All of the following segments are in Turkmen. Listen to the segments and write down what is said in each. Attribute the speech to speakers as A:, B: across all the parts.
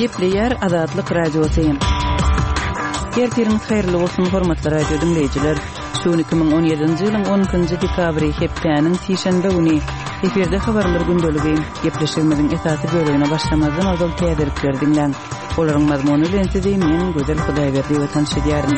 A: Gepleyer Azatlyk Radiosu. Gertiriniz hayırlı olsun hormatly radio dinleyijiler. Şu 2017-nji ýylyň 10-njy dekabry hepdeniň tişende güni eferde habarlar gündöligi gepleşigimiziň esasy bölümine başlamazdan awval täderlikler dinlen. Olaryň mazmuny bilen sizi men Gözel Hudaýberdi we tanışdyrarym.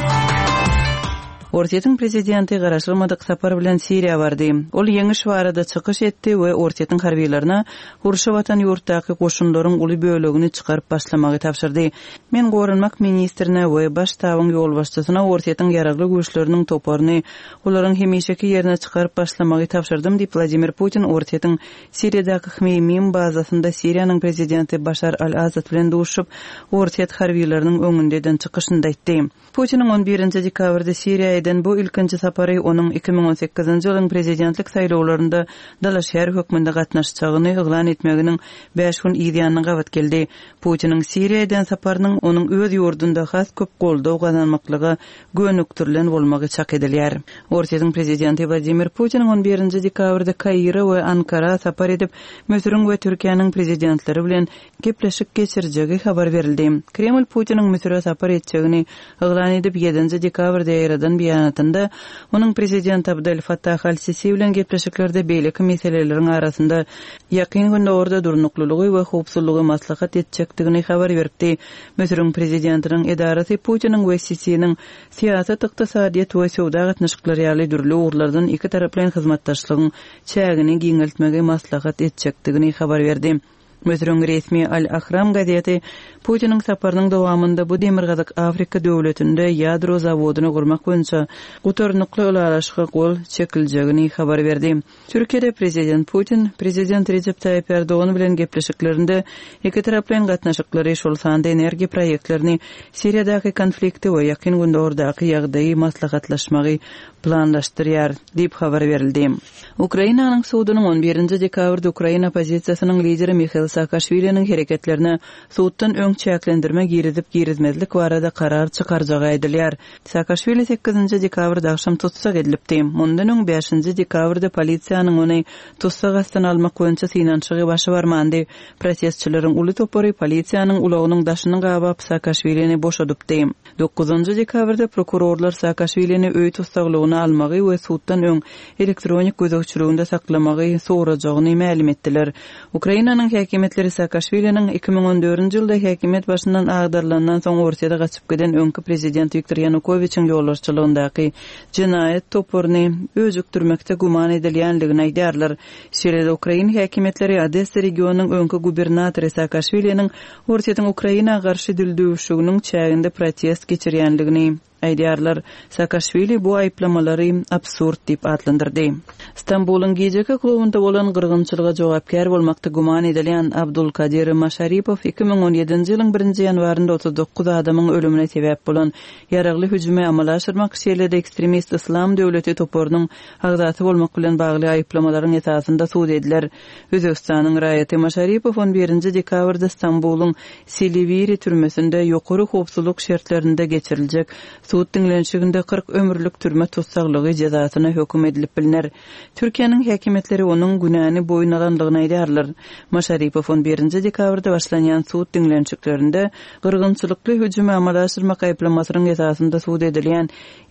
A: Ortiýetiň prezidenti garaşylmadyk sapar bilen Siriýa bardy. Ol ýeňi şwarada çykyş etdi we ortiýetiň harbiýlaryna gurşy watan ýurtdaky goşunlaryň uly bölegini çykaryp başlamagy tapşyrdy. Men Gorunmak ministrine we baş tabyň ýol başçysyna ortiýetiň ýaragly güýçleriniň toparyny olaryň hemişeki ýerine çykaryp başlamagy tapşyrdym diýip Vladimir Putin ortiýetiň Siriýadaky Hmeymim bazasynda Siriýanyň prezidenti Başar al-Asad bilen duşup ortiýet harbiýlarynyň öňünden çykyşynda aýtdy. Putiniň 11-nji dekabrda Siriýa bu ilkinci sapary onun 2018-nji ýylyň prezidentlik saýlawlarynda Daş şäher hökmünde gatnaşacagyny eglan etmeginiň 5 gün ýygyanyna gabat geldi. Putiniň Siriýadan saparynyň onuň öz ýurdunda has köp goldaw gazanmaklygy gönükdirilen bolmagy çak edilýär. Ortiýetiň prezidenti Vladimir Putin 11-nji dekabrda Kairo we Ankara sapar edip Mösürüň we Türkiýanyň prezidentleri bilen gepleşik geçirjegi habar berildi. Kreml Putiniň Mösürä sapar etjegini eglan edip 7-nji dekabrda ýaradan beýanatynda onuň prezident Abdel Fattah al-Sisi bilen gepleşiklerde beýleki meseleleriň arasynda ýakyn günde orada durnuklulygy we howpsuzlygy maslahat etjekdigini habar berdi. Mösürüň prezidentiniň edarasy Putiniň we Sisiň siýasat, ykdysadyýat we sowda gatnaşyklary ýaly dürli urlardan iki tarap bilen hyzmatdaşlygyň çägini giňeltmege maslahat etjekdigini habar berdi. Mösürüň resmi Al-Ahram gazeti Putiniň saparynyň dowamında bu demirgazyk Afrika döwletinde ýadro zawodyny gurmak boýunça gutarnykly ulaşyga gol çekiljegini habar berdi. Türkiýede prezident Putin, prezident Recep Tayyip Erdoğan bilen gepleşiklerinde iki tarap bilen gatnaşyklary şol sanda energiýa proýektlerini Siriýadaky konflikti we ýakyn günde ordaky ýagdaýy maslahatlaşmagy planlaşdyrýar diýip habar berildi. Ukrainanyň suwdynyň 11-nji dekabrda Ukraina pozisiýasynyň lideri Mikhail Saakashvilining hereketlerine suwtdan öň çäklendirme girizmezlik barada karar çykarjagy aýdylýar. Saakashvili 8-nji dekabrda akşam tutsak edilipdi. Mundan öň 5-nji dekabrda polisiýanyň ony tutsak astan almak boýunça synanşygy başy barmandy. Protestçilerin uly topary polisiýanyň ulagynyň daşyny gabap Saakashvilini boşadypdy. 9-nji dekabrda prokurorlar Saakashvilini öý tutsaklygyny almagy we suwtdan öň elektronik gözegçiliginde saklamagy sorajagyny ma'lum etdiler. Ukrainanyň häkimetleri Saakashviliniň 2014-nji ýylda häkimet başyndan agdarlandan soň ortaýa gaçyp giden öňkü prezident Viktor Yanukovyçiň ýolbaşçylygyndaky jinaýat topuryny özüktürmekde guman edilýänligini aýdýarlar. Şeýle Ukraina häkimetleri Odessa regionunyň öňkü gubernatory Saakashviliniň ortaýatyň Ukraina garşy dildöwüşiginiň çäginde protest geçirýänligini aýdýarlar. Saakashvili bu aýplamalary absurd diýip adlandyrdy. İstanbulyň Gejeki klubunda bolan gyrgynçylyga jogapkär bolmakda guman edilýän Abdulkadir Masharipov 2017-nji ýylyň 1-nji ýanwarynda 39 adamyň ölümine sebäp bolan ýaragly hüjüme amal aşyrmak şeýlede ekstremist islam döwleti toporynyň agdaty bolmak bilen bagly aýplamalaryň esasynda suud ediler. Özbekistanyň raýaty Masharipov 11-nji dekabrda İstanbulyň Silivri türmesinde ýokary howpsuzlyk şertlerinde geçiriljek suud dinlenşiginde 40 ömürlük türme tutsaklygy jazasyna hökm edilip biliner. Türkiýanyň häkimetleri onuň günäni boýun alanlygyny aýdýarlar. Masharipov 11-nji dekabrda başlanýan suud dinlenşiklerinde gyrgynçylykly hüjüme amal aşyrmak aýplamasynyň esasynda suud edilýän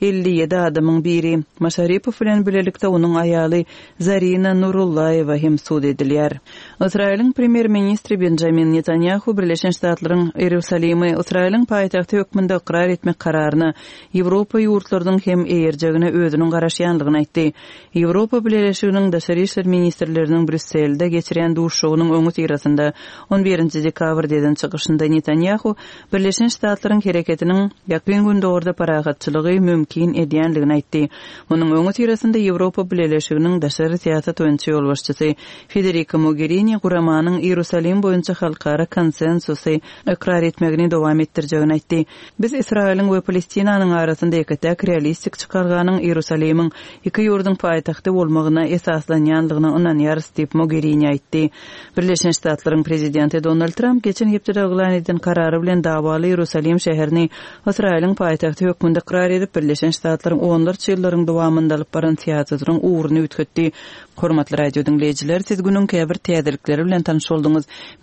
A: 57 adamyň biri Masharipov bilen bilelikde onuň aýaly Zarina Nurullayewa hem suud edilýär. Israýlyň premier ministri Benjamin Netanyahu Birleşen Ştatlaryň Ýerusalimy Israýlyň paýtagty hökmünde ikrar etmek kararyny Ýewropa ýurtlarynyň hem eýerjegine özüniň garaşýanlygyny aýtdy. Ýewropa Birleşiginiň daşary işler ministrleriniň Brüsselde geçirýän duşugynyň öňü tirasynda 11-nji dekabrda eden çykyşynda Netanyahu Birleşen Ştatlaryň hereketiniň ýakyn günde orada paragatçylygy mümkin edýänligini aýtdy. Onuň öňü tirasynda Ýewropa Birleşiginiň daşary siýasat öňçi ýolbaşçysy Federica Mogherini Guramanyň Ýerusalim boýunça halkara konsensusy ikrar etmegini dowam etdirjegini aýtdy. Biz Israýlyň we Palestinanyň arasynda eketek realistik çykarganyň Ýerusalimiň iki ýurduň paýtagty bolmagyna esaslanýanlygyna inanýarys diýip Mogherini aýtdy. Birleşen Ştatlaryň prezidenti Donald Trump geçen hepde eglan edilen karary bilen dawaly Ýerusalim şäherini Israýlyň paýtagty hökmünde ikrar edip Birleşen Ştatlaryň 10 ýyllaryň dowamında alyp baran siýasatynyň uğruny ütgetdi. Hormatly radio dinleyijiler, siz günüň käbir täzelikleri bilen tanyş boldunuz.